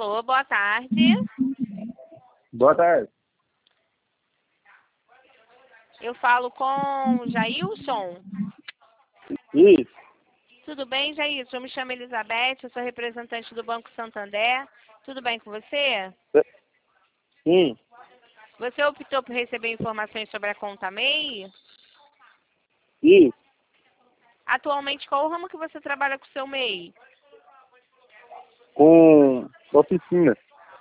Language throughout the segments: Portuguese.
Alô, boa tarde. Boa tarde. Eu falo com Jailson. Isso. Tudo bem, Jailson? Eu me chamo Elizabeth, eu sou representante do Banco Santander. Tudo bem com você? Sim. Você optou por receber informações sobre a conta MEI? Isso. Atualmente, qual o ramo que você trabalha com o seu MEI? Com oficina.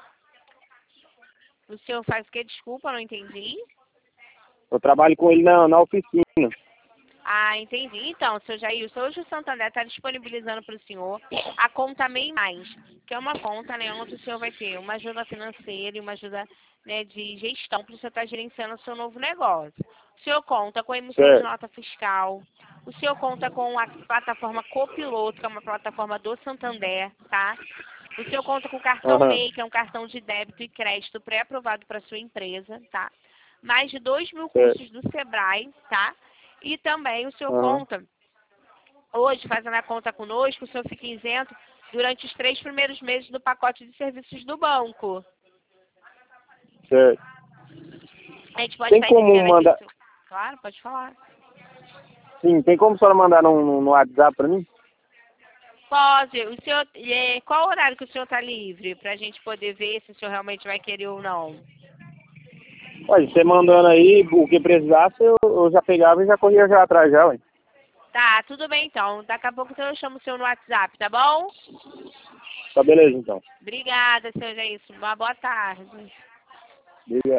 O senhor faz o quê? Desculpa, não entendi. Eu trabalho com ele na oficina. Ah, entendi. Então, seu Jailson, hoje o Santander está disponibilizando para o senhor a conta MEI+, que é uma conta, né, onde o senhor vai ter uma ajuda financeira e uma ajuda, né, de gestão para o senhor estar gerenciando o seu novo negócio. O senhor conta com emissão de Certo. nota fiscal, o senhor conta com a plataforma Copiloto, que é uma plataforma do Santander, tá? O senhor conta com o cartão Aham. MEI, que é um cartão de débito e crédito pré-aprovado para sua empresa, tá? Mais de 2.000 Certo. cursos do Sebrae, tá? E também o senhor Aham. conta, hoje, fazendo a conta conosco, o senhor fica isento durante os 3 primeiros meses do pacote de serviços do banco. Certo. A gente pode Tem estar como iniciando aqui mandar... o seu... Claro, pode falar. Sim, tem como a senhora mandar no WhatsApp pra mim? Pode. O senhor, qual horário que o senhor está livre para a gente poder ver se o senhor realmente vai querer ou não? Olha, você mandando aí o que precisasse, eu já pegava e já corria já atrás já, ué. Tá, tudo bem então. Daqui a pouco então eu chamo o senhor no WhatsApp, tá bom? Tá beleza, então. Obrigada, seu Jailson. Uma boa tarde. Obrigado.